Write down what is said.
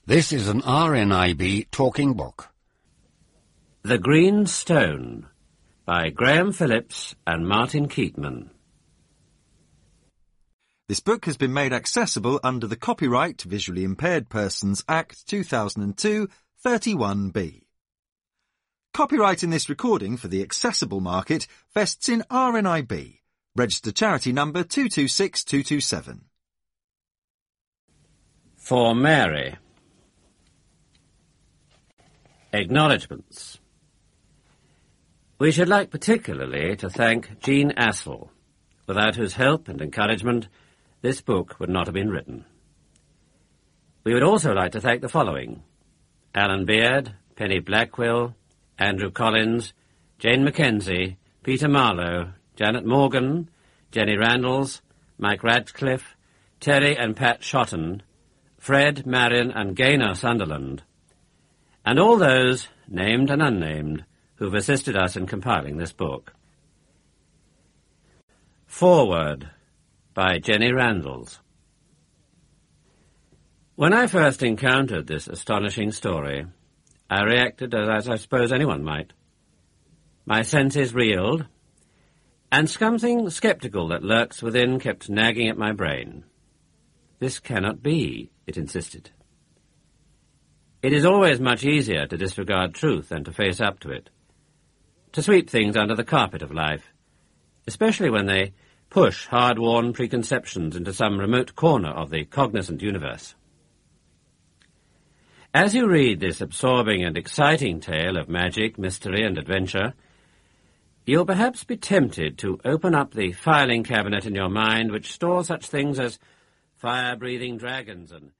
This is an RNIB talking book. The Green Stone by Graham Phillips and Martin Keatman. This book has been made accessible under the Copyright Visually Impaired Persons Act 2002 31B. Copyright in this recording for the accessible market vests in RNIB, registered charity number 226227. For Mary. Acknowledgements. We should like particularly to thank Jean Astle, without whose help and encouragement this book would not have been written. We would also like to thank the following: Alan Beard, Penny Blackwell, Andrew Collins, Jane Mackenzie, Peter Marlowe, Janet Morgan, Jenny Randalls, Mike Radcliffe, Terry and Pat Shotton, Fred, Marion and Gaynor Sunderland, and all those, named and unnamed, who've assisted us in compiling this book. Foreword by Jenny Randalls. When I first encountered this astonishing story, I reacted as I suppose anyone might. My senses reeled, and something sceptical that lurks within kept nagging at my brain. This cannot be, it insisted. It is always much easier to disregard truth than to face up to it, to sweep things under the carpet of life, especially when they push hard-worn preconceptions into some remote corner of the cognizant universe. As you read this absorbing and exciting tale of magic, mystery, and adventure, you'll perhaps be tempted to open up the filing cabinet in your mind which stores such things as fire-breathing dragons and